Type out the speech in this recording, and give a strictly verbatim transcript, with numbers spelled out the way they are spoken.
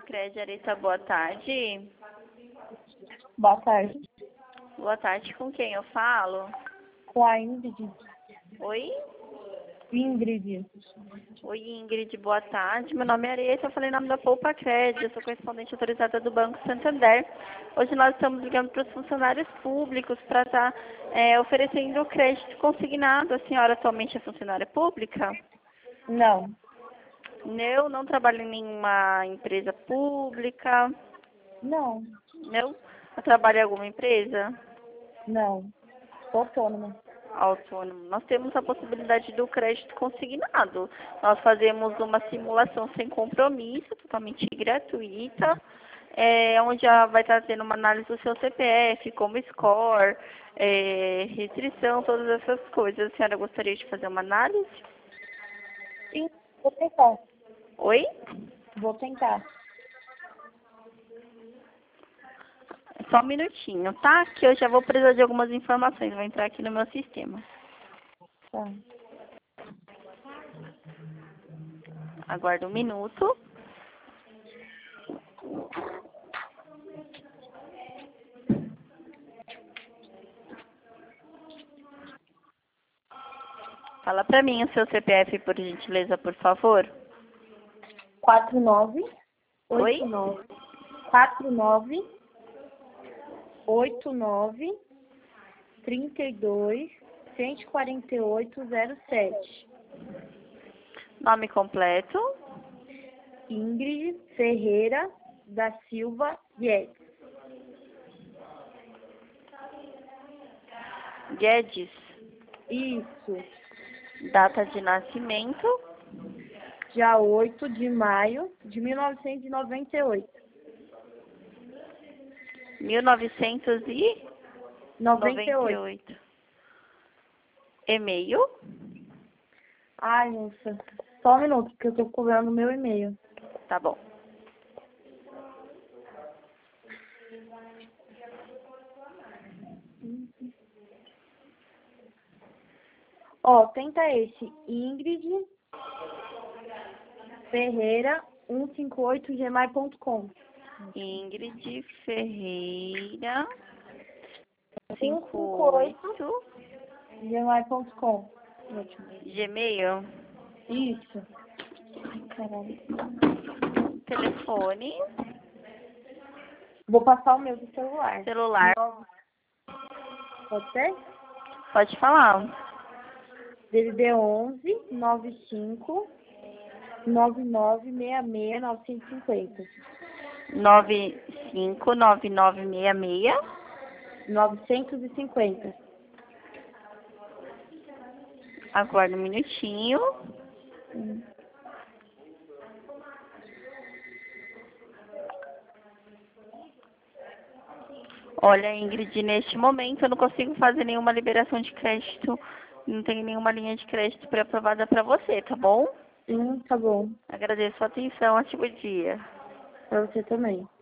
Pacred Areta, boa tarde. Boa tarde. Boa tarde, com quem eu falo? Com a Ingrid. Oi? Ingrid. Oi, Ingrid, boa tarde. Meu nome é Areta, eu falei em nome da Poupa Cred, eu sou correspondente autorizada do Banco Santander. Hoje nós estamos ligando para os funcionários públicos para estar é, oferecendo crédito consignado. A senhora atualmente é funcionária pública? Não. Eu não trabalho em nenhuma empresa pública. Não. Não? Eu trabalho em alguma empresa? Não. Sou autônoma. Autônomo. Nós temos a possibilidade do crédito consignado. Nós fazemos uma simulação sem compromisso, totalmente gratuita, é, onde já vai estar tendo uma análise do seu C P F, como score, é, restrição, todas essas coisas. A senhora gostaria de fazer uma análise? Sim, vou tentar. Oi? Vou tentar. Só um minutinho, tá? Que eu já vou precisar de algumas informações. Vou entrar aqui no meu sistema. Tá. Aguarda um minuto. Fala pra mim o seu C P F, por gentileza, por favor. quatro nove Oi? oito nove quatro nove oito nove trinta e dois cento e quarenta e oito zero sete. Nome completo. Ingrid Ferreira da Silva Guedes. Guedes. Isso. Data de nascimento. Dia oito de maio de mil novecentos e noventa e oito. mil novecentos e noventa noventa e e oito. oito. E-mail. Ai, moça. Só um minuto, porque eu tô cobrando o meu e-mail. Tá bom. Ó, tenta esse. Ingrid Ferreira cento e cinquenta e oito gmail ponto com. Ingrid Ferreira. cento e cinquenta cinquenta e e oito oito. gmail ponto com. Gmail. Isso. Ai, caralho. Telefone. Vou passar o meu do celular. Celular. Pode ser? Pode falar. D D D onze noventa e cinco nove nove seis seis novecentos e cinquenta. nove cinco nove nove seis seis. novecentos e cinquenta. Aguarda um minutinho. Hum. Olha, Ingrid, neste momento eu não consigo fazer nenhuma liberação de crédito. Não tem nenhuma linha de crédito pré-aprovada para você, tá bom? Hum, tá bom. Agradeço a atenção. Ótimo dia. Pra você também.